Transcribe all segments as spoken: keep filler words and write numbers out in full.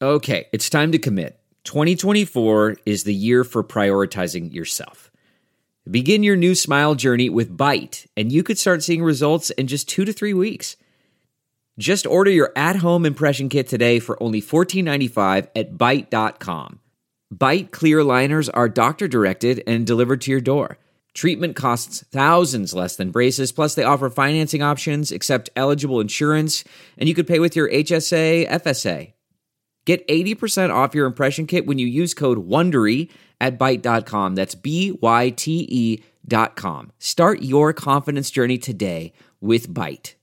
Okay, it's time to commit. twenty twenty-four is the year for prioritizing yourself. Begin your new smile journey with Byte, and you could start seeing results in just two to three weeks. Just order your at-home impression kit today for only fourteen ninety-five at byte dot com. Byte clear aligners are doctor-directed and delivered to your door. Treatment costs thousands less than braces, plus they offer financing options, accept eligible insurance, and you could pay with your H S A, F S A. Get eighty percent off your impression kit when you use code WONDERY at byte dot com. That's B Y T E dot com. Start your confidence journey today with Byte.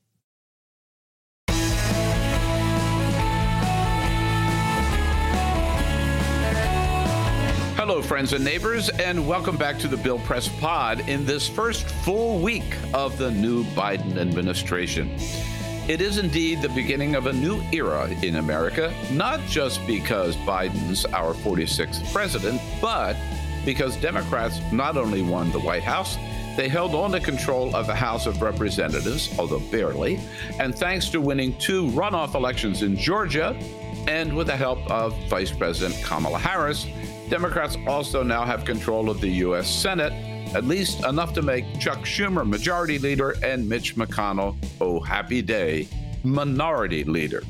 Hello, friends and neighbors, and welcome back to the Bill Press Pod in this first full week of the new Biden administration. It is indeed the beginning of a new era in America, not just because Biden's our forty-sixth president, but because Democrats not only won the White House, they held on to control of the House of Representatives, although barely, and thanks to winning two runoff elections in Georgia, and with the help of Vice President Kamala Harris, Democrats also now have control of the U S Senate, at least enough to make Chuck Schumer majority leader and Mitch McConnell, oh happy day, minority leader.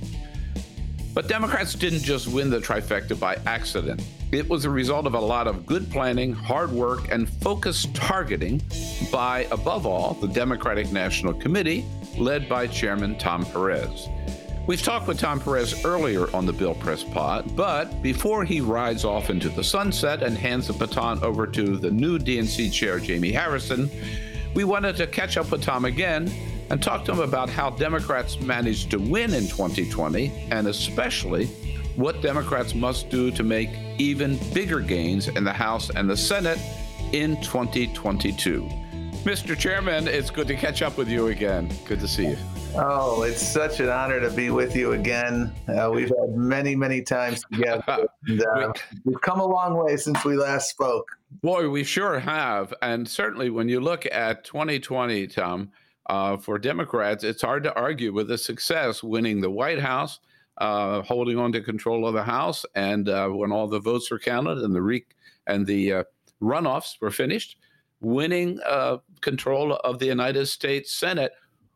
But Democrats didn't just win the trifecta by accident. It was a result of a lot of good planning, hard work, and focused targeting by, above all, the Democratic National Committee, led by Chairman Tom Perez. We've talked with Tom Perez earlier on the Bill Press Pod, but before he rides off into the sunset and hands the baton over to the new D N C chair, Jamie Harrison, we wanted to catch up with Tom again and talk to him about how Democrats managed to win in twenty twenty, and especially what Democrats must do to make even bigger gains in the House and the Senate in twenty twenty-two. Mister Chairman, it's good to catch up with you again. Good to see you. Oh, it's such an honor to be with you again. Uh, we've had many, many times together. And, uh, we've come a long way since we last spoke. Boy, we sure have. And certainly when you look at twenty twenty, Tom, uh, for Democrats, it's hard to argue with the success, winning the White House, uh, holding on to control of the House. And uh, when all the votes were counted and the re- and the uh, runoffs were finished, winning uh, control of the United States Senate.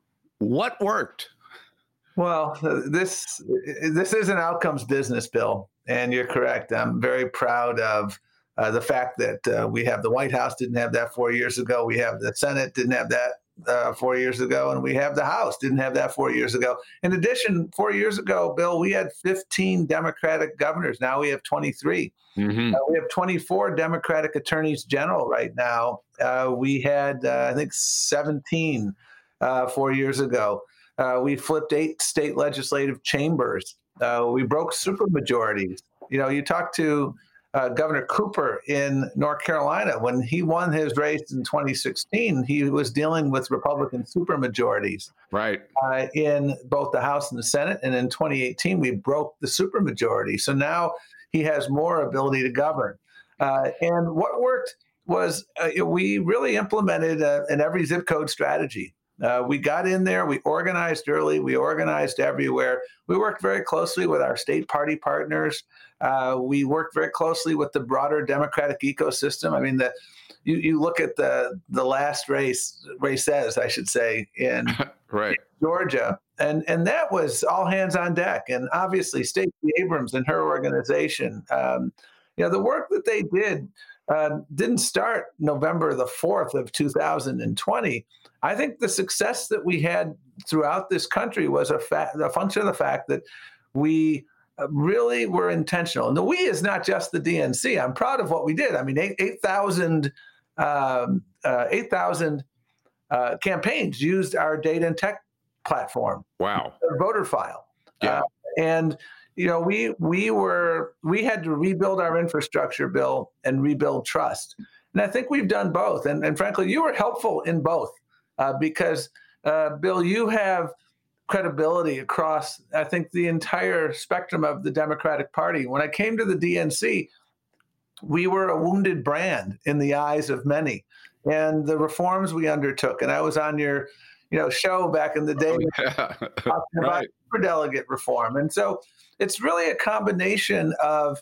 What worked? Well, this this is an outcomes business, Bill, and you're correct. I'm very proud of uh, the fact that uh, we have the White House, didn't have that four years ago. We have the Senate, didn't have that uh, four years ago. And we have the House, didn't have that four years ago. In addition, four years ago, Bill, we had fifteen Democratic governors. Now we have twenty-three. Mm-hmm. Uh, we have twenty-four Democratic attorneys general right now. Uh, we had, uh, I think, seventeen Uh, four years ago. Uh, we flipped eight state legislative chambers. Uh, we broke supermajorities. You know, you talk to uh, Governor Cooper in North Carolina. When he won his race in twenty sixteen, he was dealing with Republican supermajorities. Right. Uh, in both the House and the Senate. And in twenty eighteen, we broke the supermajority. So now he has more ability to govern. Uh, and what worked was uh, we really implemented a, an every zip code strategy. Uh, we got in there, we organized early, we organized everywhere. We worked very closely with our state party partners. Uh, we worked very closely with the broader Democratic ecosystem. I mean, the, you, you look at the the last race, races, I should say, in, right. in Georgia, and, and that was all hands on deck. And obviously, Stacey Abrams and her organization, um, you know, the work that they did uh, didn't start November the fourth of two thousand twenty. I think the success that we had throughout this country was a, fa- a function of the fact that we really were intentional. And the we is not just the D N C. I'm proud of what we did. I mean, eight thousand um, uh, eight thousand uh, campaigns used our data and tech platform. Wow. Our voter file. Yeah. Uh, and, you know, we we were we had to rebuild our infrastructure, Bill, and rebuild trust. And I think we've done both. And, and frankly, you were helpful in both. Uh, because, uh, Bill, you have credibility across, I think, the entire spectrum of the Democratic Party. When I came to the D N C, we were a wounded brand in the eyes of many. And the reforms we undertook, and I was on your you know, show back in the day oh, yeah. talking about right. superdelegate reform. And so it's really a combination of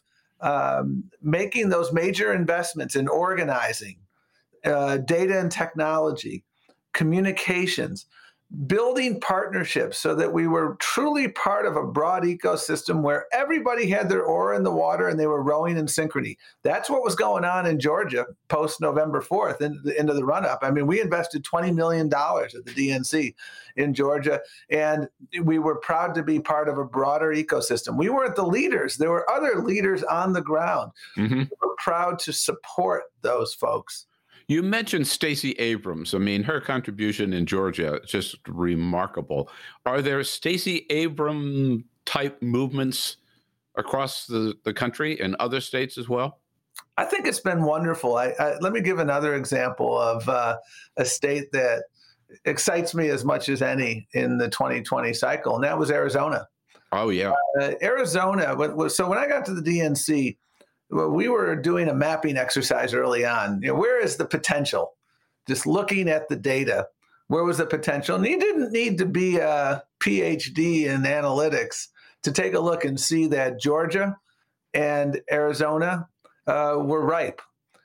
um, making those major investments in organizing, uh, data and technology, communications, building partnerships so that we were truly part of a broad ecosystem where everybody had their oar in the water and they were rowing in synchrony. That's what was going on in Georgia post November fourth into the, into the run-up. I mean, we invested twenty million dollars at the D N C in Georgia, and we were proud to be part of a broader ecosystem. We weren't the leaders. There were other leaders on the ground. Mm-hmm. We were proud to support those folks. You mentioned Stacey Abrams. I mean, her contribution in Georgia is just remarkable. Are there Stacey Abrams type movements across the, the country and other states as well? I think it's been wonderful. I, I, let me give another example of uh, a state that excites me as much as any in the twenty twenty cycle, and that was Arizona. Oh, yeah. Uh, Arizona. So when I got to the D N C, we were doing a mapping exercise early on. You know, where is the potential? Just looking at the data, where was the potential? And you didn't need to be a P H D in analytics to take a look and see that Georgia and Arizona uh, were ripe.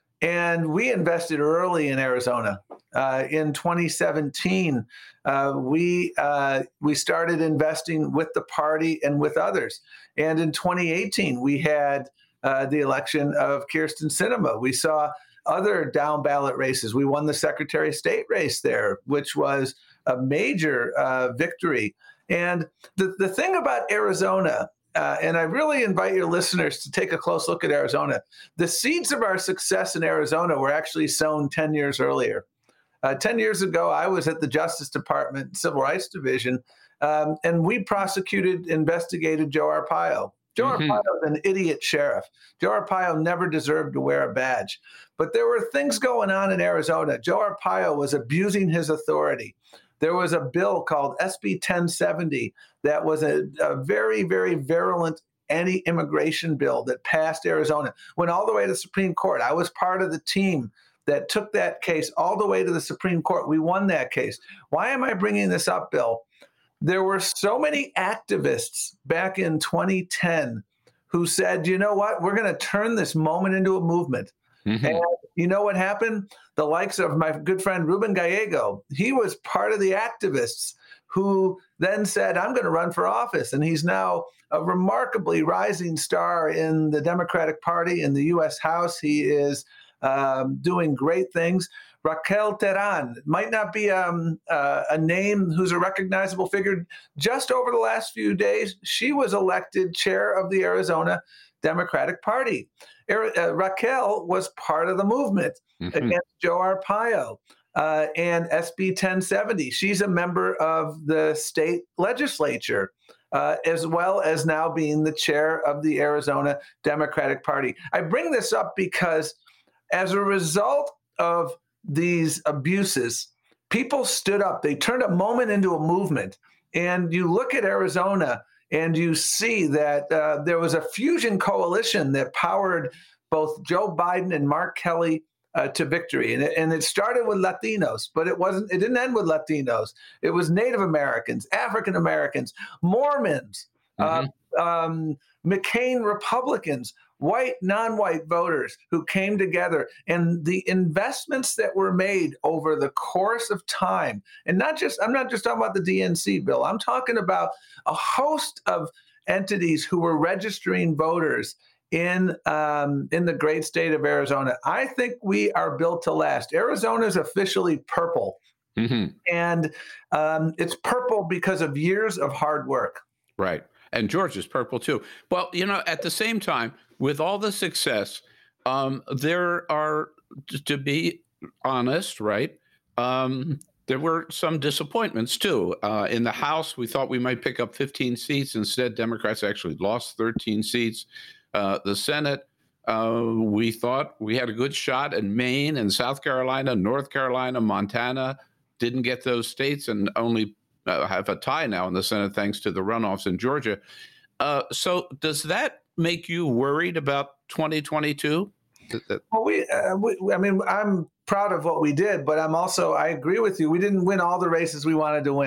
And we invested early in Arizona. Uh, in twenty seventeen, uh, we uh, we started investing with the party and with others. And in twenty eighteen, we had Uh, the election of Kyrsten Sinema. We saw other down ballot races. We won the Secretary of State race there, which was a major uh, victory. And the, the thing about Arizona, uh, and I really invite your listeners to take a close look at Arizona, the seeds of our success in Arizona were actually sown ten years earlier. Uh, ten years ago, I was at the Justice Department Civil Rights Division, um, and we prosecuted, investigated Joe Arpaio. Joe mm-hmm. Arpaio was an idiot sheriff. Joe Arpaio never deserved to wear a badge. But there were things going on in Arizona. Joe Arpaio was abusing his authority. There was a bill called S B ten seventy that was a, a very, very virulent anti-immigration bill that passed Arizona. Went all the way to the Supreme Court. I was part of the team that took that case all the way to the Supreme Court. We won that case. Why am I bringing this up, Bill? There were so many activists back in twenty ten who said, you know what, we're going to turn this moment into a movement. Mm-hmm. And you know what happened? The likes of my good friend Ruben Gallego, he was part of the activists who then said, I'm going to run for office. And he's now a remarkably rising star in the Democratic Party in the U S House. He is um, doing great things. Raquel Terán might not be um, uh, a name who's a recognizable figure. Just over the last few days, she was elected chair of the Arizona Democratic Party. Uh, Raquel was part of the movement mm-hmm. against Joe Arpaio uh, and S B ten seventy. She's a member of the state legislature, uh, as well as now being the chair of the Arizona Democratic Party. I bring this up because as a result of these abuses, people stood up. They turned a moment into a movement. And you look at Arizona and you see that uh, there was a fusion coalition that powered both Joe Biden and Mark Kelly uh, to victory. And it, and it started with Latinos, but it wasn't. It didn't end with Latinos. It was Native Americans, African Americans, Mormons, mm-hmm. uh, um, McCain Republicans, white, non-white voters who came together, and the investments that were made over the course of time, and not just, I'm not just talking about the D N C, Bill, I'm talking about a host of entities who were registering voters in um, in the great state of Arizona. I think we are built to last. Arizona is officially purple, mm-hmm. and um, it's purple because of years of hard work. Right. And Georgia's purple too. Well, you know, at the same time, with all the success, um, there are, to be honest, right, um, there were some disappointments too. Uh, in the House, we thought we might pick up fifteen seats. Instead, Democrats actually lost thirteen seats. Uh, the Senate, uh, we thought we had a good shot in Maine and South Carolina, North Carolina, Montana. Didn't get those states and only uh, have a tie now in the Senate thanks to the runoffs in Georgia. Uh, so does that make you worried about twenty twenty-two? Well, we, uh, we, I mean, I'm proud of what we did, but I'm also, I agree with you. We didn't win all the races we wanted to win.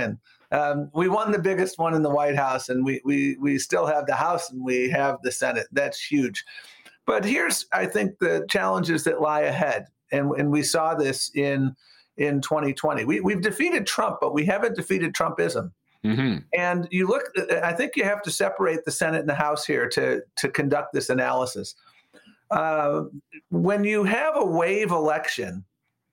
Um, we won the biggest one in the White House, and we we we still have the House and we have the Senate. That's huge. But here's, I think, the challenges that lie ahead, and and we saw this in in twenty twenty. We we've defeated Trump, but we haven't defeated Trumpism. Mm-hmm. And you look, I think you have to separate the Senate and the House here to to conduct this analysis. Uh, when you have a wave election,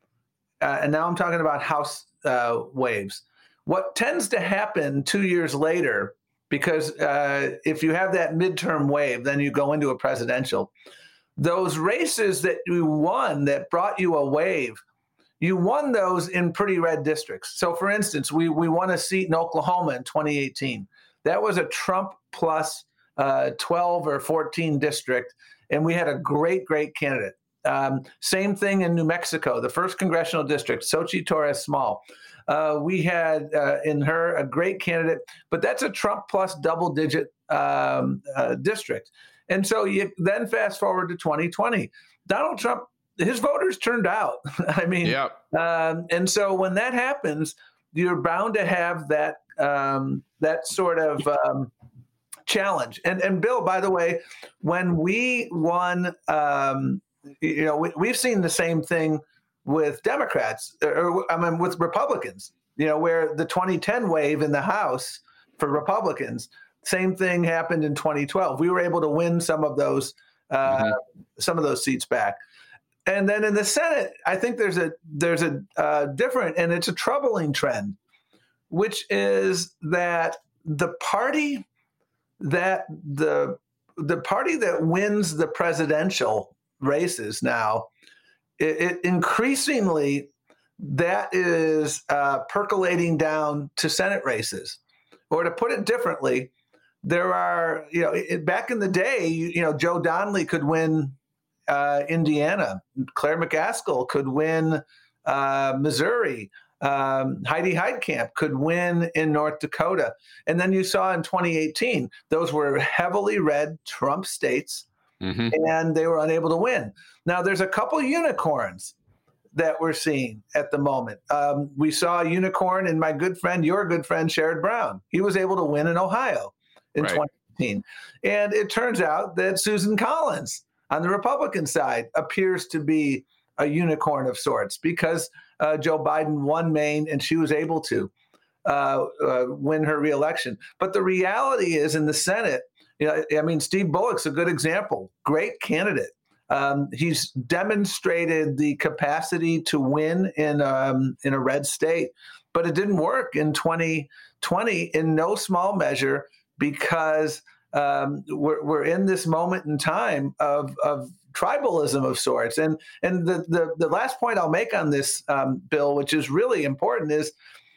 uh, and now I'm talking about House uh, waves, what tends to happen two years later, because uh, if you have that midterm wave, then you go into a presidential. Those races that you won that brought you a wave, you won those in pretty red districts. So, for instance, we we won a seat in Oklahoma in twenty eighteen. That was a Trump plus uh, twelve or fourteen district, and we had a great, great candidate. Um, same thing in New Mexico, the first congressional district, Xochitl Torres Small. Uh, we had uh, in her a great candidate, but that's a Trump plus double-digit um, uh, district. And so you then fast forward to twenty twenty. Donald Trump, his voters turned out. I mean, yep. um, and so when that happens, you're bound to have that um, that sort of um, challenge. And and Bill, by the way, when we won, um, you know, we, we've seen the same thing with Democrats, or I mean, with Republicans. You know, where the twenty ten wave in the House for Republicans, same thing happened in twenty twelve. We were able to win some of those uh, mm-hmm. some of those seats back. And then in the Senate, I think there's a there's a uh, different, and it's a troubling trend, which is that the party that the the party that wins the presidential races now, it, it increasingly that is uh, percolating down to Senate races. Or to put it differently, there are, you know, it, back in the day, you, you know, Joe Donnelly could win Uh, Indiana. Claire McCaskill could win uh, Missouri. Um, Heidi Heitkamp could win in North Dakota. And then you saw in twenty eighteen, those were heavily red Trump states, mm-hmm. and they were unable to win. Now, there's a couple unicorns that we're seeing at the moment. Um, we saw a unicorn in my good friend, your good friend, Sherrod Brown. He was able to win in Ohio in right. twenty eighteen. And it turns out that Susan Collins on the Republican side appears to be a unicorn of sorts, because uh, Joe Biden won Maine and she was able to uh, uh, win her reelection. But the reality is in the Senate, you know, I mean, Steve Bullock's a good example, great candidate. Um, he's demonstrated the capacity to win in um, in a red state, but it didn't work in twenty twenty in no small measure because Um, we're, we're in this moment in time of, of tribalism of sorts. And and the, the, the last point I'll make on this, um, Bill, which is really important, is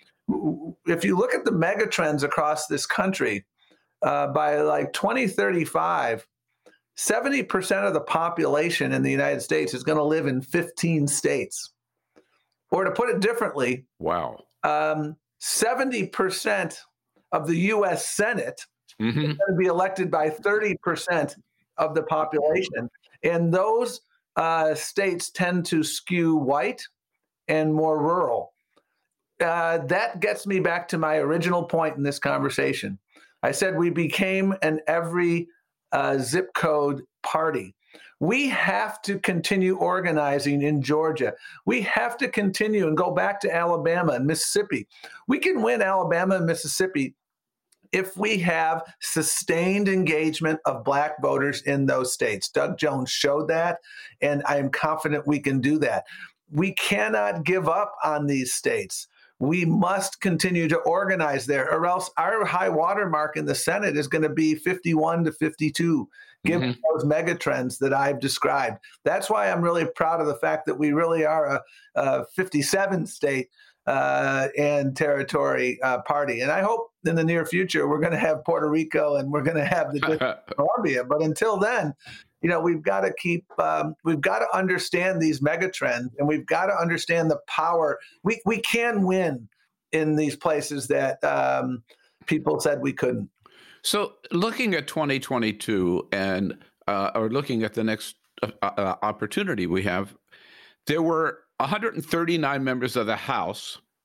if you look at the mega trends across this country, uh, by like twenty thirty-five, seventy percent of the population in the United States is going to live in fifteen states. Or to put it differently, wow, um, seventy percent of the U S Senate mm-hmm. is going to be elected by thirty percent of the population. And those uh, states tend to skew white and more rural. Uh, that gets me back to my original point in this conversation. I said we became an every uh, zip code party. We have to continue organizing in Georgia. We have to continue and go back to Alabama and Mississippi. We can win Alabama and Mississippi if we have sustained engagement of Black voters in those states. Doug Jones showed that, and I am confident we can do that. We cannot give up on these states. We must continue to organize there, or else our high water mark in the Senate is going to be fifty-one to fifty-two, given mm-hmm. those mega trends that I've described. That's why I'm really proud of the fact that we really are a, a fifty-seven state uh, and territory uh, party. And I hope in the near future, we're going to have Puerto Rico and we're going to have the District of Columbia. But until then, you know, we've got to keep, um, we've got to understand these mega trends, and we've got to understand the power. We we can win in these places that um, people said we couldn't. So looking at twenty twenty-two and, uh, or looking at the next uh, uh, opportunity we have, there were one hundred thirty-nine members of the House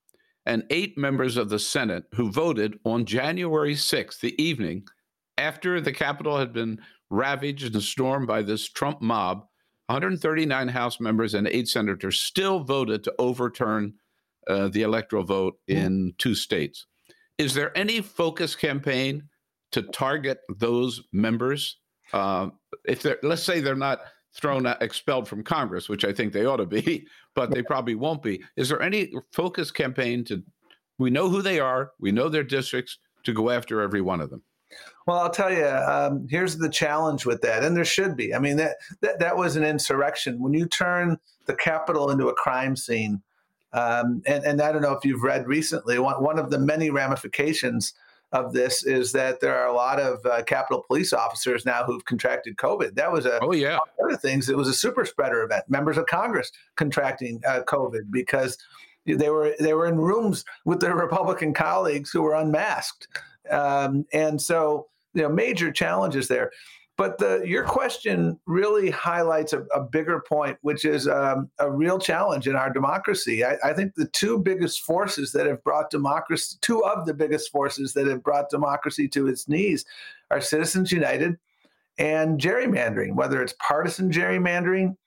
and eight members of the Senate who voted on January sixth, the evening after the Capitol had been ravaged and stormed by this Trump mob. one hundred thirty-nine House members and eight senators still voted to overturn uh, the electoral vote in two states. Is there any focus campaign to target those members? Uh, if they're, let's say they're not thrown out, expelled from Congress, which I think they ought to be, but they probably won't be. Is there any focus campaign to, we know who they are, we know their districts, to go after every one of them? Well, I'll tell you, um, here's the challenge with that, and there should be. I mean, that, that that was an insurrection. When you turn the Capitol into a crime scene, um, and, and I don't know if you've read recently, one, one of the many ramifications of this is that there are a lot of uh, Capitol police officers now who've contracted COVID. That was a oh yeah other things. It was a super spreader event. Members of Congress contracting uh, COVID because they were they were in rooms with their Republican colleagues who were unmasked, um, and so you know major challenges there. But the, your question really highlights a, a bigger point, which is um, a real challenge in our democracy. I, I think the two biggest forces that have brought democracy, two of the biggest forces that have brought democracy to its knees are Citizens United and gerrymandering, whether it's partisan gerrymandering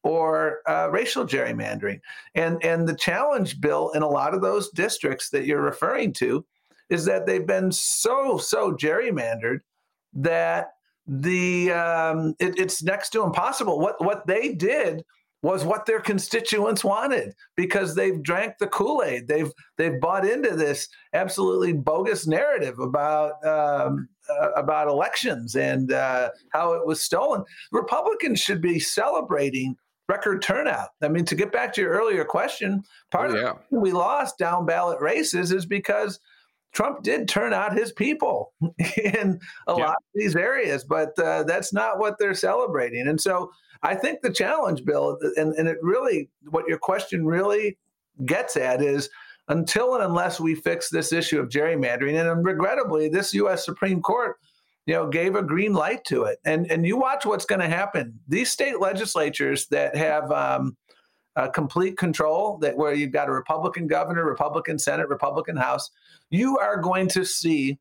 or uh, racial gerrymandering. And, and the challenge, Bill, in a lot of those districts that you're referring to is that they've been so, so gerrymandered that the um, it, it's next to impossible. What what they did was what their constituents wanted because they've drank the Kool-Aid. They've they've bought into this absolutely bogus narrative about um, uh, about elections and uh, how it was stolen. Republicans should be celebrating record turnout. I mean, to get back to your earlier question, part oh, yeah. of the reason we lost down ballot races is because Trump did turn out his people in a yeah. lot of these areas, but uh, that's not what they're celebrating. And so I think the challenge, Bill, and, and it really, what your question really gets at is until and unless we fix this issue of gerrymandering, and regrettably, this U S Supreme Court, you know, gave a green light to it. And, and you watch what's going to happen. These state legislatures that have um, Uh, complete control, that where you've got a Republican governor, Republican Senate, Republican House, you are going to see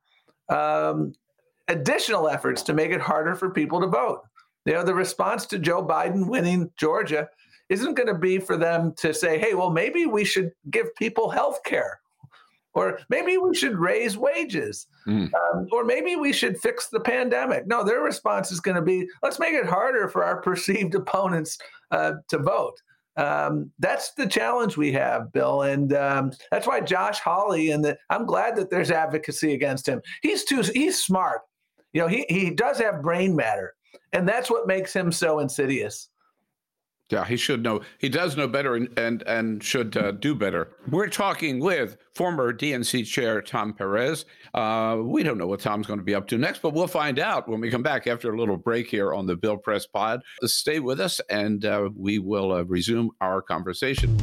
um, additional efforts to make it harder for people to vote. You know, the response to Joe Biden winning Georgia isn't going to be for them to say, hey, well, maybe we should give people health care, or maybe we should raise wages, mm. um, or maybe we should fix the pandemic. No, their response is going to be, let's make it harder for our perceived opponents uh, to vote. Um, that's the challenge we have, Bill. And um, that's why Josh Hawley, and the, I'm glad that there's advocacy against him. He's too, he's smart. You know, he, he does have brain matter, and that's what makes him so insidious. Yeah, he should know. He does know better and and, and should uh, do better. We're talking with former D N C chair Tom Perez. Uh, we don't know what Tom's going to be up to next, but we'll find out when we come back after a little break here on the Bill Press Pod. Stay with us, and uh, we will uh, resume our conversation.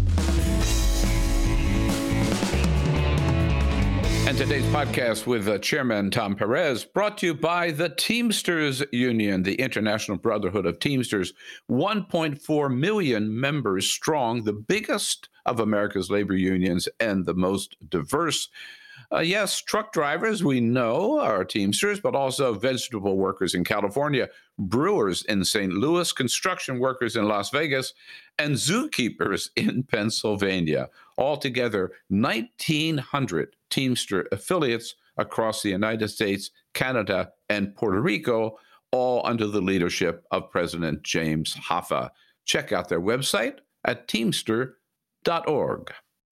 And today's podcast with uh, Chairman Tom Perez, brought to you by the Teamsters Union, the International Brotherhood of Teamsters, one point four million members strong, the biggest of America's labor unions and the most diverse. Uh, yes, truck drivers, we know, are Teamsters, but also vegetable workers in California, brewers in Saint Louis, construction workers in Las Vegas, and zookeepers in Pennsylvania. Altogether, nineteen hundred Teamster affiliates across the United States, Canada, and Puerto Rico, all under the leadership of President James Hoffa. Check out their website at teamster dot org.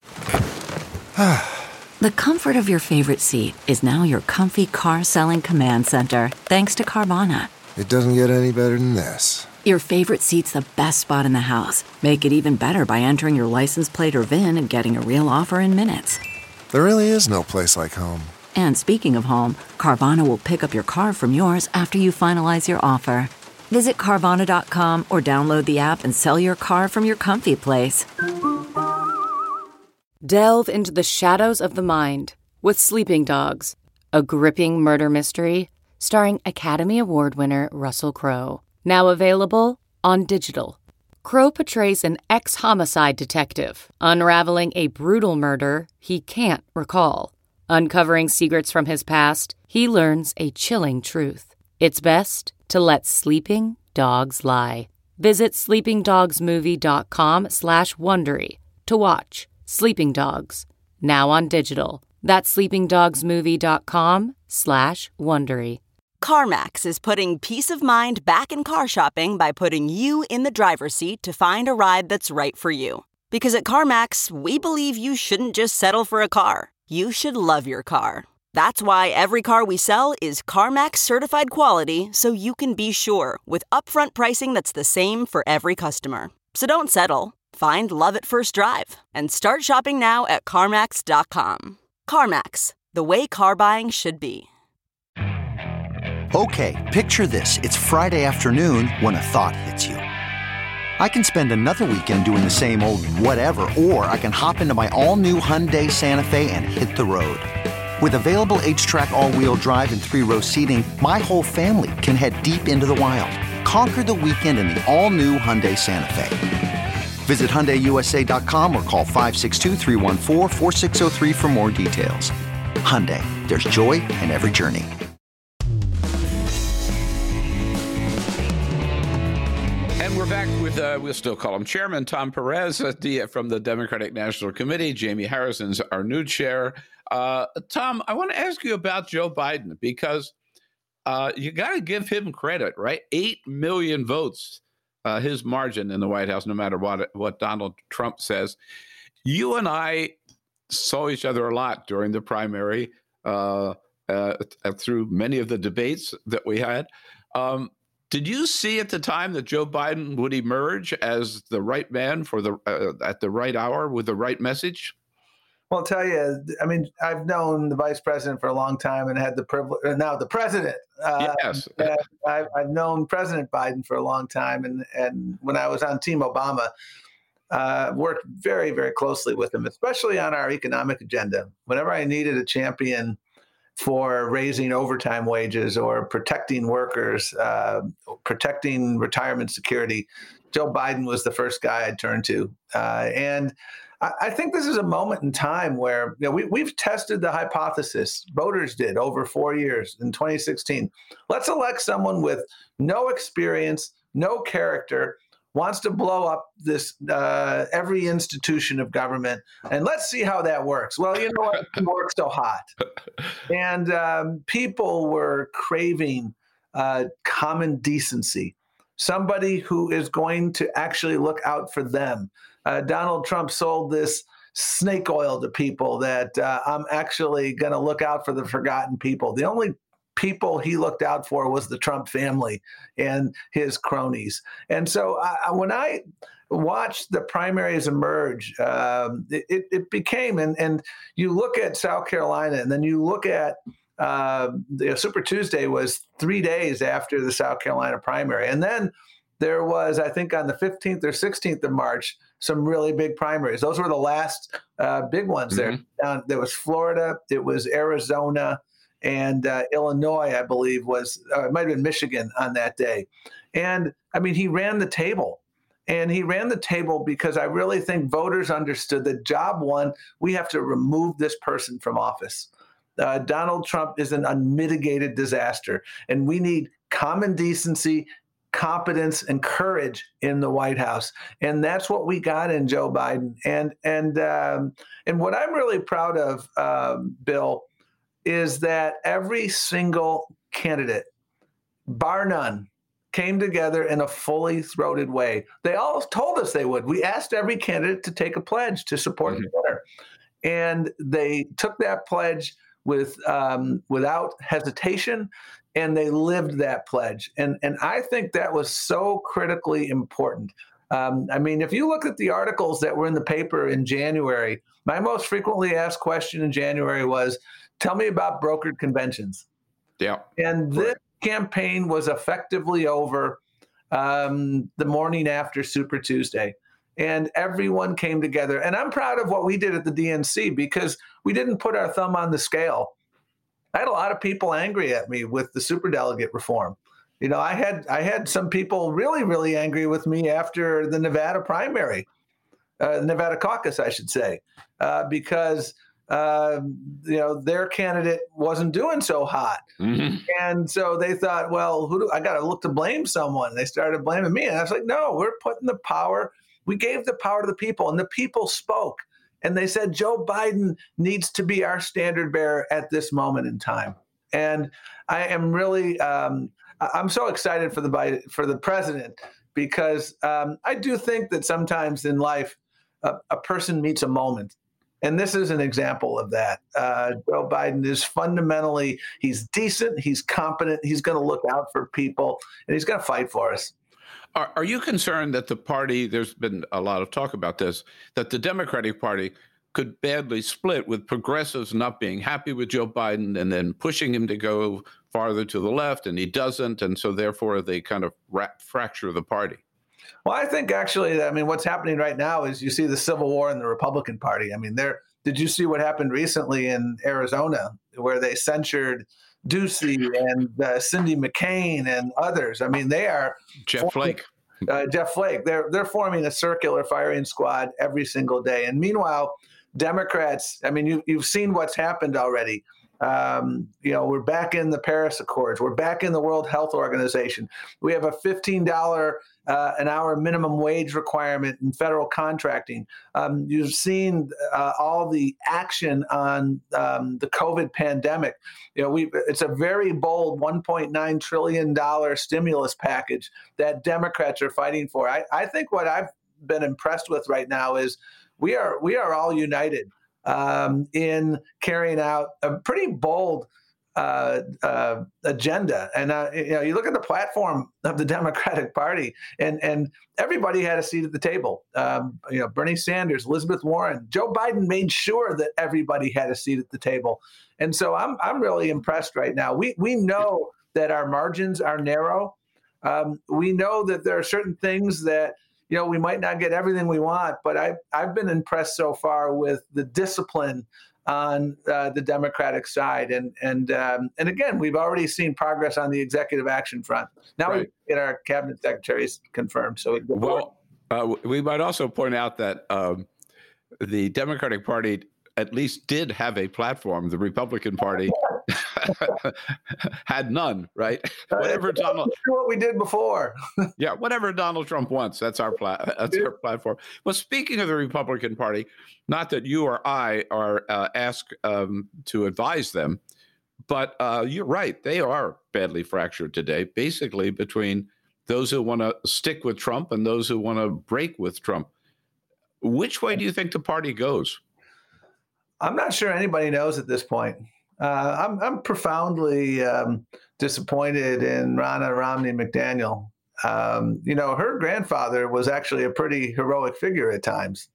The comfort of your favorite seat is now your comfy car-selling command center, thanks to Carvana. It doesn't get any better than this. Your favorite seat's the best spot in the house. Make it even better by entering your license plate or V I N and getting a real offer in minutes. There really is no place like home. And speaking of home, Carvana will pick up your car from yours after you finalize your offer. Visit Carvana dot com or download the app and sell your car from your comfy place. Delve into the shadows of the mind with Sleeping Dogs, a gripping murder mystery starring Academy Award winner Russell Crowe. Now available on digital. Crowe portrays an ex-homicide detective unraveling a brutal murder he can't recall. Uncovering secrets from his past, he learns a chilling truth. It's best to let sleeping dogs lie. Visit sleepingdogsmovie.com slash Wondery to watch Sleeping Dogs, now on digital. That's sleepingdogsmovie.com slash Wondery. CarMax is putting peace of mind back in car shopping by putting you in the driver's seat to find a ride that's right for you. Because at CarMax, we believe you shouldn't just settle for a car. You should love your car. That's why every car we sell is CarMax certified quality, so you can be sure with upfront pricing that's the same for every customer. So don't settle. Find love at first drive and start shopping now at CarMax dot com. CarMax, the way car buying should be. Okay, picture this. It's Friday afternoon when a thought hits you. I can spend another weekend doing the same old whatever, or I can hop into my all-new Hyundai Santa Fe and hit the road. With available H-Track all-wheel drive and three-row seating, my whole family can head deep into the wild. Conquer the weekend in the all-new Hyundai Santa Fe. Visit Hyundai U S A dot com or call five six two, three one four, four six zero three for more details. Hyundai, there's joy in every journey. And we're back with, uh, we'll still call him Chairman Tom Perez uh, from the Democratic National Committee. Jamie Harrison's our new chair. Uh, Tom, I want to ask you about Joe Biden, because uh, you got to give him credit, right? Eight million votes, uh, his margin in the White House, no matter what, what Donald Trump says. You and I saw each other a lot during the primary uh, uh, through many of the debates that we had. Um, Did you see at the time that Joe Biden would emerge as the right man for the uh, at the right hour with the right message? Well, I'll tell you, I mean, I've known the vice president for a long time and had the privilege, now the president. Uh, yes. I've, I've known President Biden for a long time. And, and when I was on Team Obama, uh, worked very, very closely with him, especially on our economic agenda. Whenever I needed a champion for raising overtime wages or protecting workers, uh, protecting retirement security, Joe Biden was the first guy I'd turn to. Uh, and I, I think this is a moment in time where, you know, we, we've tested the hypothesis, voters did over four years in twenty sixteen. Let's elect someone with no experience, no character, wants to blow up this uh, every institution of government, and let's see how that works. Well, you know what? It works so hot. And um, people were craving uh, common decency, somebody who is going to actually look out for them. Uh, Donald Trump sold this snake oil to people that uh, I'm actually going to look out for the forgotten people. The only people he looked out for was the Trump family and his cronies. And so I, when I watched the primaries emerge, um, it, it became, and, and you look at South Carolina, and then you look at uh, the Super Tuesday was three days after the South Carolina primary. And then there was, I think on the fifteenth or sixteenth of March, some really big primaries. Those were the last uh, big ones mm-hmm. there. Down, there was Florida, it was Arizona, and uh, Illinois, I believe, was, uh, it might have been Michigan on that day. And I mean, he ran the table. And he ran the table because I really think voters understood that job one, we have to remove this person from office. Uh, Donald Trump is an unmitigated disaster, and we need common decency, competence, and courage in the White House. And that's what we got in Joe Biden. And and um, and what I'm really proud of, um, Bill, is that every single candidate, bar none, came together in a fully throated way. They all told us they would. We asked every candidate to take a pledge to support mm-hmm. the winner. And they took that pledge with um, without hesitation, and they lived that pledge. And, and I think that was so critically important. Um, I mean, if you look at the articles that were in the paper in January, my most frequently asked question in January was, tell me about brokered conventions. Yeah. And this campaign was effectively over um, the morning after Super Tuesday. And everyone came together. And I'm proud of what we did at the D N C because we didn't put our thumb on the scale. I had a lot of people angry at me with the superdelegate reform. You know, I had I had some people really, really angry with me after the Nevada primary, uh, Nevada caucus, I should say, uh, because uh, you know their candidate wasn't doing so hot, mm-hmm. and so they thought, well, who do I got to look to blame someone? They started blaming me, and I was like, no, we're putting the power. We gave the power to the people, and the people spoke, and they said Joe Biden needs to be our standard bearer at this moment in time, and I am really. Um, I'm so excited for the for the president because um, I do think that sometimes in life a, a person meets a moment, and this is an example of that. Uh, Joe Biden is fundamentally he's decent, he's competent, he's going to look out for people, and he's going to fight for us. Are, are you concerned that the party? There's been a lot of talk about this. That the Democratic Party could badly split with progressives not being happy with Joe Biden and then pushing him to go farther to the left, and he doesn't, and so therefore they kind of ra- fracture the party. Well, I think actually, I mean, what's happening right now is you see the civil war in the Republican Party. I mean, there. Did you see what happened recently in Arizona, where they censured Ducey and uh, Cindy McCain and others? I mean, they are Jeff Flake. Uh, Jeff Flake. They're they're forming a circular firing squad every single day, and meanwhile, Democrats. I mean, you you've seen what's happened already. Um, you know, we're back in the Paris Accords. We're back in the World Health Organization. We have a fifteen dollars uh, an hour minimum wage requirement in federal contracting. Um, you've seen uh, all the action on um, the COVID pandemic. You know, we it's a very bold one point nine trillion dollars stimulus package that Democrats are fighting for. I, I think what I've been impressed with right now is we are we are all united Um, in carrying out a pretty bold uh, uh, agenda. And uh, you know, you look at the platform of the Democratic Party, and and everybody had a seat at the table. Um, you know, Bernie Sanders, Elizabeth Warren, Joe Biden made sure that everybody had a seat at the table. And so I'm I'm really impressed right now. We we know that our margins are narrow. Um, we know that there are certain things that, you know, we might not get everything we want, but I, I've been impressed so far with the discipline on uh, the Democratic side. And and um, and again, we've already seen progress on the executive action front. Now right. we get our cabinet secretaries confirmed. So we well, uh, we might also point out that um, the Democratic Party at least did have a platform. The Republican Party had none, right? Whatever Donald, what we did before. yeah, whatever Donald Trump wants, that's our pla- that's our platform. Well, speaking of the Republican Party, not that you or I are uh, asked um, to advise them, but uh, you're right; they are badly fractured today, basically between those who want to stick with Trump and those who want to break with Trump. Which way do you think the party goes? I'm not sure anybody knows at this point. Uh, I'm, I'm profoundly um, disappointed in Ronna Romney McDaniel. Um, you know, her grandfather was actually a pretty heroic figure at times.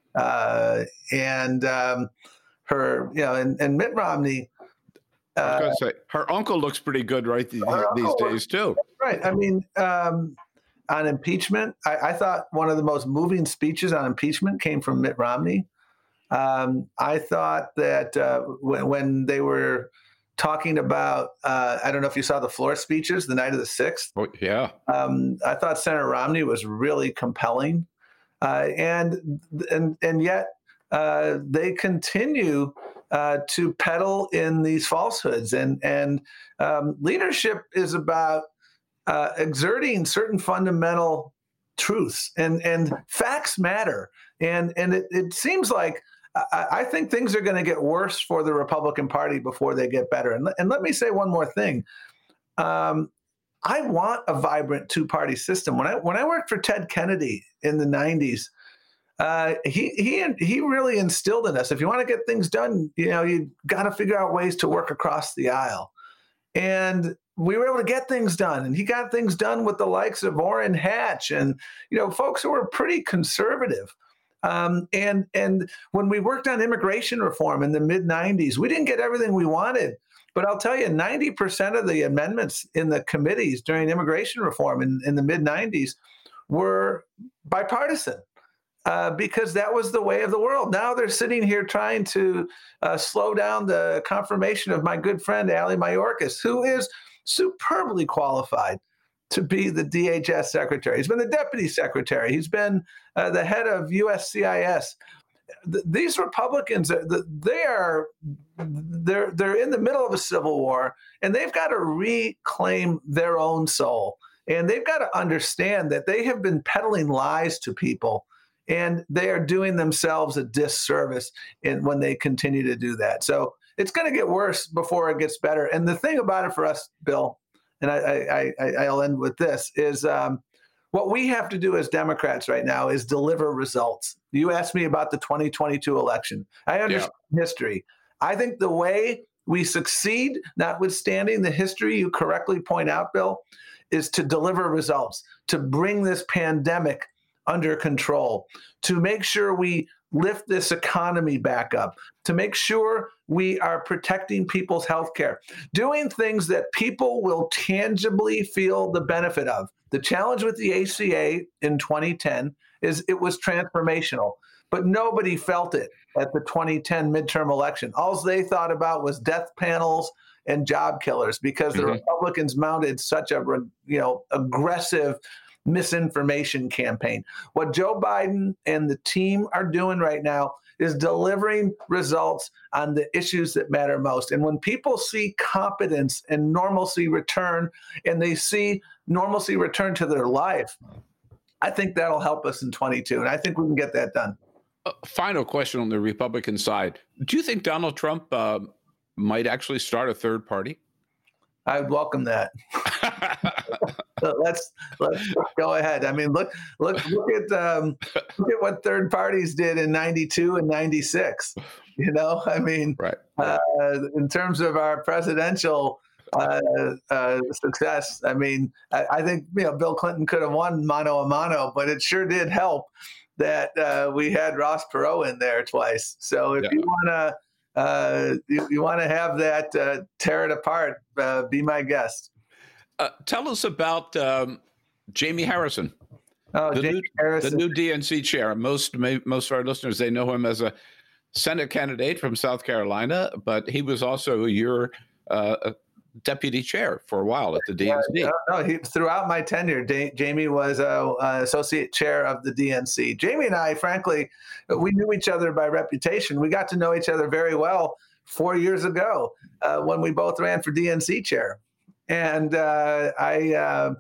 Uh, and um, her, you know, and, and Mitt Romney. Uh, I was going to say, her uncle looks pretty good right these, these days, too. Right. I mean, um, on impeachment, I, I thought one of the most moving speeches on impeachment came from Mitt Romney. Um, I thought that uh, when, when they were talking about, uh, I don't know if you saw the floor speeches the night of the sixth. Oh, yeah. Um, I thought Senator Romney was really compelling. Uh, and, and, and yet uh, they continue uh, to peddle in these falsehoods. And, and um, leadership is about uh, exerting certain fundamental truths, and, and facts matter. And, and it, it seems like I, I think things are going to get worse for the Republican Party before they get better. And, and let me say one more thing. Um, I want a vibrant two-party system. When I when I worked for Ted Kennedy in the nineties, uh, he he he really instilled in us, if you want to get things done, you know, you got to figure out ways to work across the aisle. And we were able to get things done. And he got things done with the likes of Orrin Hatch and, you know, folks who were pretty conservative. Um, and and when we worked on immigration reform in the mid nineties, we didn't get everything we wanted. But I'll tell you, ninety percent of the amendments in the committees during immigration reform in, in the mid nineties were bipartisan uh, because that was the way of the world. Now they're sitting here trying to uh, slow down the confirmation of my good friend, Ali Mayorkas, who is superbly qualified to be the D H S secretary. He's been the deputy secretary. He's been uh, the head of U S C I S. Th- these Republicans, they are they're they're in the middle of a civil war, and they've got to reclaim their own soul. And they've got to understand that they have been peddling lies to people, and they are doing themselves a disservice in, when they continue to do that. So it's going to get worse before it gets better. And the thing about it for us, Bill, and I, I, I, I'll end with this, is um, what we have to do as Democrats right now is deliver results. You asked me about the twenty twenty-two election. I understand yeah. history. I think the way we succeed, notwithstanding the history you correctly point out, Bill, is to deliver results, to bring this pandemic under control, to make sure we lift this economy back up, to make sure we are protecting people's health care, doing things that people will tangibly feel the benefit of. The challenge with the A C A in twenty ten is it was transformational, but nobody felt it at the twenty ten midterm election. All they thought about was death panels and job killers, because the mm-hmm. Republicans mounted such a, you know, aggressive misinformation campaign. What Joe Biden and the team are doing right now is delivering results on the issues that matter most. And when people see competence and normalcy return, and they see normalcy return to their life, I think that'll help us in twenty-two. And I think we can get that done. Uh, final question on the Republican side. Do you think Donald Trump uh, might actually start a third party? I would welcome that. So let's let's go ahead. I mean, look look look at um, look at what third parties did in ninety-two and ninety-six. You know, I mean, right. uh, in terms of our presidential uh, uh, success, I mean, I, I think you know Bill Clinton could have won mano a mano, but it sure did help that uh, we had Ross Perot in there twice. So if yeah. you want to. Uh, you, you want to have that uh, tear it apart, uh, be my guest. Uh, tell us about um, Jamie Harrison, oh, the, Jamie new, Harrison. the new D N C chair. Most most of our listeners, they know him as a Senate candidate from South Carolina, but he was also your uh, deputy chair for a while at the D N C. Yeah, no, he, throughout my tenure, D- Jamie was a, a associate chair of the D N C. Jamie and I, frankly, we knew each other by reputation. We got to know each other very well four years ago uh, when we both ran for D N C chair, and uh, I uh,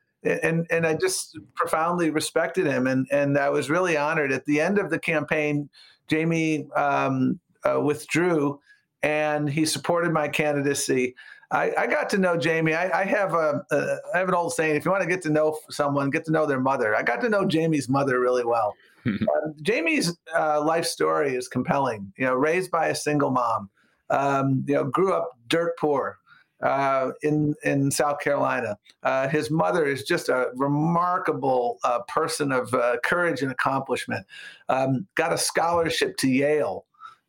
and and I just profoundly respected him, and and I was really honored. At the end of the campaign, Jamie um, uh, withdrew, and he supported my candidacy. I, I got to know Jamie. I, I have a, a I have an old saying: if you want to get to know someone, get to know their mother. I got to know Jamie's mother really well. uh, Jamie's uh, life story is compelling. You know, raised by a single mom. Um, you know, grew up dirt poor uh, in in South Carolina. Uh, his mother is just a remarkable uh, person of uh, courage and accomplishment. Um, got a scholarship to Yale.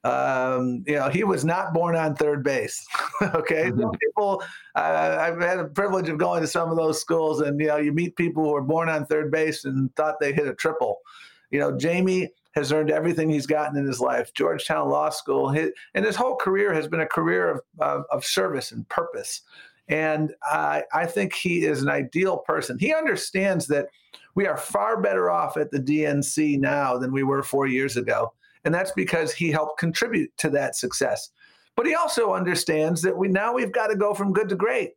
Um, you know, he was not born on third base. Okay. Mm-hmm. Some people, uh, I've had the privilege of going to some of those schools, and, you know, you meet people who were born on third base and thought they hit a triple. You know, Jamie has earned everything he's gotten in his life. Georgetown Law School, his, and his whole career has been a career of, of, of service and purpose. And I, I think he is an ideal person. He understands that we are far better off at the D N C now than we were four years ago. And that's because he helped contribute to that success. But he also understands that we now we've got to go from good to great.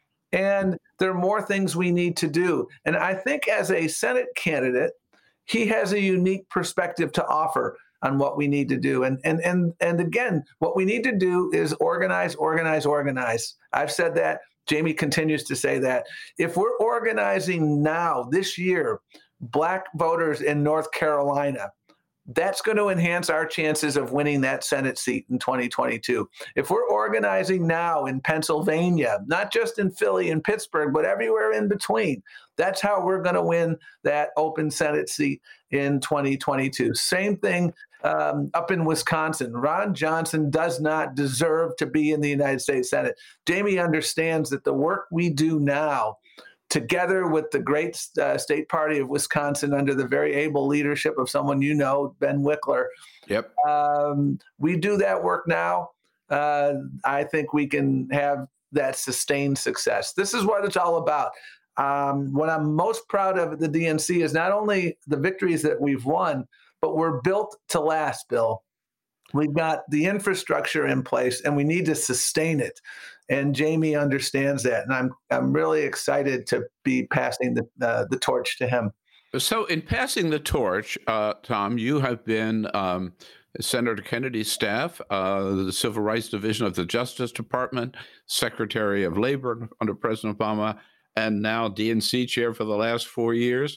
And there are more things we need to do. And I think as a Senate candidate, he has a unique perspective to offer on what we need to do. And and and and again, what we need to do is organize, organize, organize. I've said that. Jamie continues to say that. If we're organizing now, this year, Black voters in North Carolina, that's going to enhance our chances of winning that Senate seat in twenty twenty-two. If we're organizing now in Pennsylvania, not just in Philly and Pittsburgh, but everywhere in between, that's how we're going to win that open Senate seat in twenty twenty-two. Same thing um, up in Wisconsin. Ron Johnson does not deserve to be in the United States Senate. Jamie understands that the work we do now, together with the great uh, state party of Wisconsin under the very able leadership of someone you know, Ben Wickler. Yep. Um, we do that work now. Uh, I think we can have that sustained success. This is what it's all about. um, what I'm most proud of at the D N C is not only the victories that we've won, but we're built to last, Bill. We've got the infrastructure in place, and we need to sustain it. And Jamie understands that, and I'm I'm really excited to be passing the uh, the torch to him. So, in passing the torch, uh, Tom, you have been um, Senator Kennedy's staff, uh, the Civil Rights Division of the Justice Department, Secretary of Labor under President Obama, and now D N C chair for the last four years.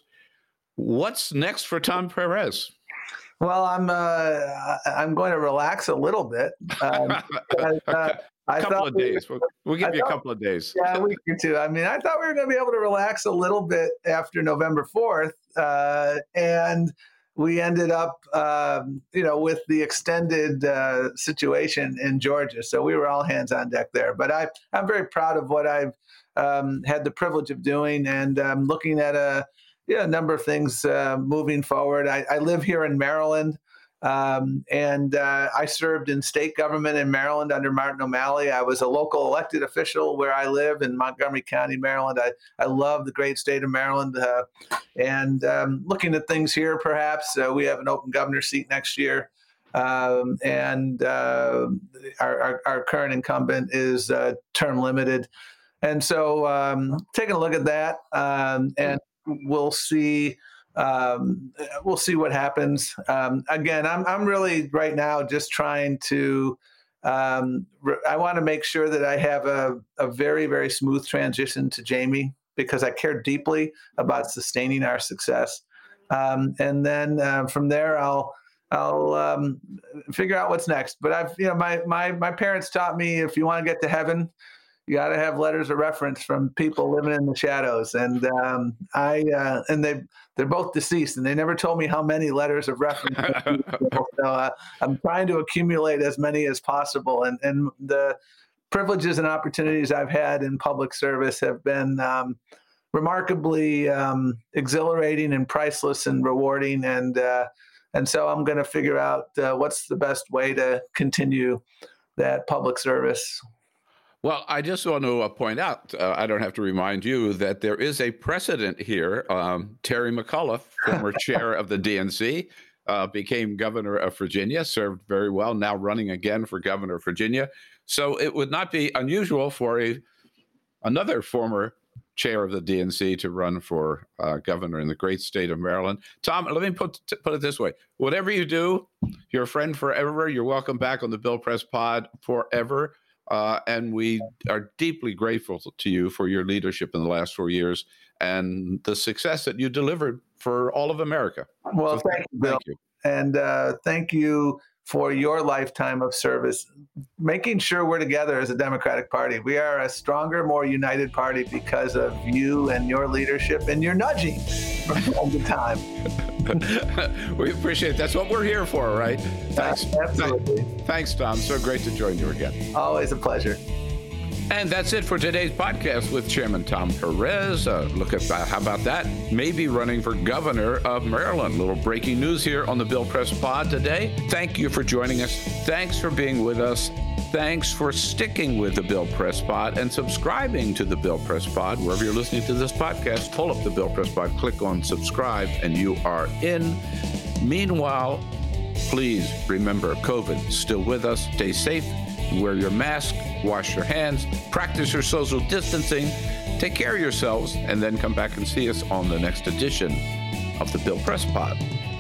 What's next for Tom Perez? Well, I'm uh, I'm going to relax a little bit. Um, a uh, I couple of days. We, we'll, we'll give I you thought, a couple of days. Yeah, a week or two. I mean, I thought we were going to be able to relax a little bit after November fourth, uh, and we ended up, um, you know, with the extended uh, situation in Georgia. So we were all hands on deck there. But I, I'm very proud of what I've um, had the privilege of doing, and um, looking at a yeah, a number of things uh, moving forward. I, I live here in Maryland, um, and uh, I served in state government in Maryland under Martin O'Malley. I was a local elected official where I live in Montgomery County, Maryland. I, I love the great state of Maryland. Uh, and um, looking at things here, perhaps, uh, we have an open governor seat next year. Um, and uh, our, our, our current incumbent is uh, term limited. And so um, taking a look at that, um, and we'll see. Um, we'll see what happens. Um, again, I'm I'm really right now just trying to. Um, re- I want to make sure that I have a, a very very smooth transition to Jamie, because I care deeply about sustaining our success. Um, and then uh, from there, I'll I'll um, figure out what's next. But I've you know my my my parents taught me, if you want to get to heaven, you got to have letters of reference from people living in the shadows. And um, I uh, and they they're both deceased, and they never told me how many letters of reference. So uh, I'm trying to accumulate as many as possible. And and the privileges and opportunities I've had in public service have been um, remarkably um, exhilarating and priceless and rewarding. And uh, and so I'm going to figure out uh, what's the best way to continue that public service. Well, I just want to uh, point out, uh, I don't have to remind you, that there is a precedent here. Um, Terry McAuliffe, former chair of the D N C, uh, became governor of Virginia, served very well, now running again for governor of Virginia. So it would not be unusual for a another former chair of the D N C to run for uh, governor in the great state of Maryland. Tom, let me put put it this way. Whatever you do, you're a friend forever. You're welcome back on the Bill Press Pod forever. Uh, and we are deeply grateful to you for your leadership in the last four years and the success that you delivered for all of America. Well, so thank you, Bill. Thank you. And uh, thank you for your lifetime of service, making sure we're together as a Democratic Party. We are a stronger, more united party because of you and your leadership and your nudging from time to time. We appreciate it. That's what we're here for, right? Thanks. Uh, absolutely. Thanks, Tom. So great to join you again. Always a pleasure. And that's it for today's podcast with Chairman Tom Perez. Uh, look at that. How about that? Maybe running for governor of Maryland. Little breaking news here on the Bill Press Pod today. Thank you for joining us. Thanks for being with us. Thanks for sticking with the Bill Press Pod and subscribing to the Bill Press Pod. Wherever you're listening to this podcast, pull up the Bill Press Pod, click on subscribe, and you are in. Meanwhile, please remember, COVID is still with us. Stay safe. Wear your mask, wash your hands, practice your social distancing, take care of yourselves, and then come back and see us on the next edition of the Bill Press Pod.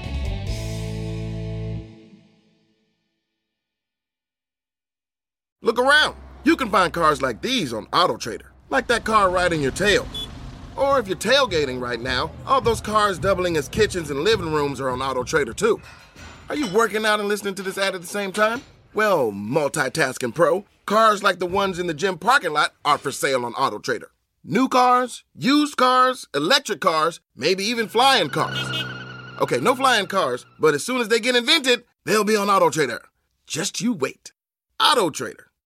Look around. You can find cars like these on AutoTrader, like that car riding your tail. Or if you're tailgating right now, all those cars doubling as kitchens and living rooms are on AutoTrader too. Are you working out and listening to this ad at the same time? Well, multitasking pro, cars like the ones in the gym parking lot are for sale on AutoTrader. New cars, used cars, electric cars, maybe even flying cars. Okay, no flying cars, but as soon as they get invented, they'll be on AutoTrader. Just you wait. AutoTrader.